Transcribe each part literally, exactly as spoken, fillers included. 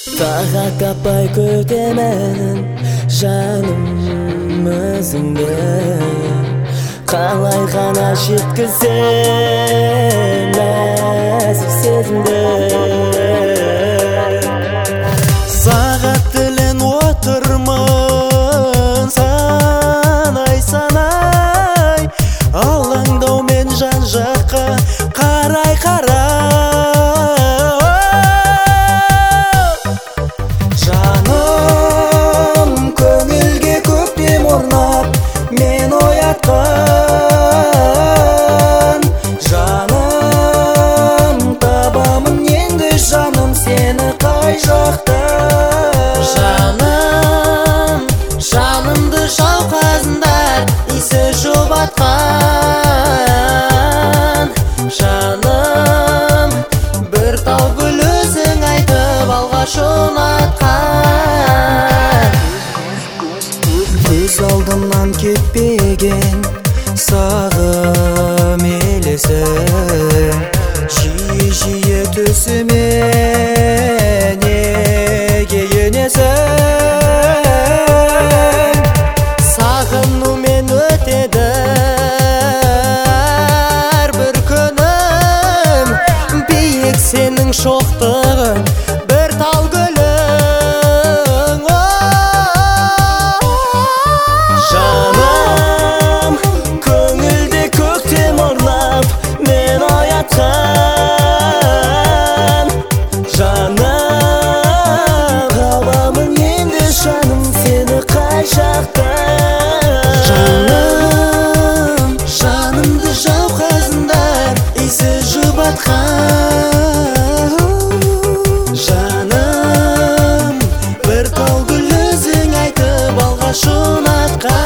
Сағат таппай күтемін жаным өзіңді, қалай ғана жеткізем нәзік сезімді. Сағат тілін отырмын санай санай, алаңдаумен жан жаққа қарай қарай. Жаным көңілге көктем орнап мен оятқан, жаным табамын енді жаным сені қай жақта. Жаным, жанымды жауқазындар иісі жұбатқан, жаным бір тау гүл өзің айтып алғаш ұнатқан. Көз алдымнан кетпеген сағым елесі жиі-жиі түсіме неге енесің? Сағынумен өтеді әрбір күнім, биік сенің шоқтығың бір тал гүлің. Жаным көңілде көктем орнап мен оятқан, жаным табамын енді жаным сені қай жақта. Жаным, жанымды жауқазындар иісі жұбатқан, жаным бір тал гүл өзің айтып алғаш ұнатқан.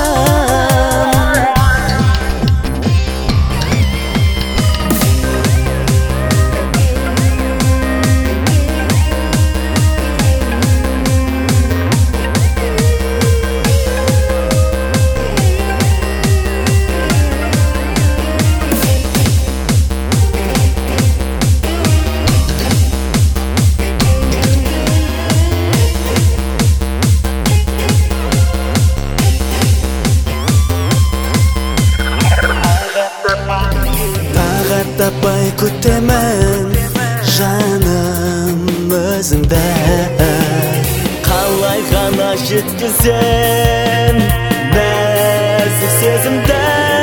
Тағат таппай күтемін жаным өзіңді, қалай ғана жеткізем нәзік сезімді.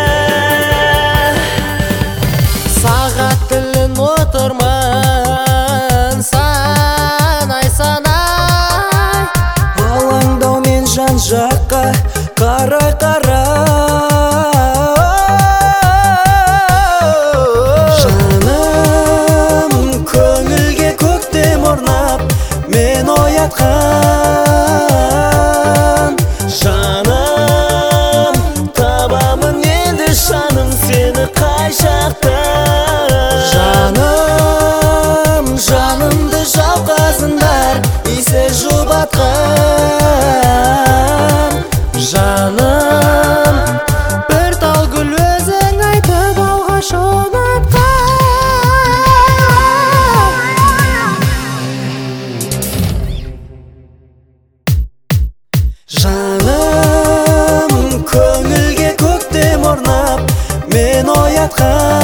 Сағат тілін отырмын санай санай, алаңдаумен жан жаққа қарай қарай. Мен оятқан, жаным табамын енді жаным сені қай жақта. Жаным, жанымды жауқазындар иісі жұбатқан, жаным бір тал гүл өзің айтып алғаш ұнатқан. Жаным көңілге көктем орнап мен оятқан.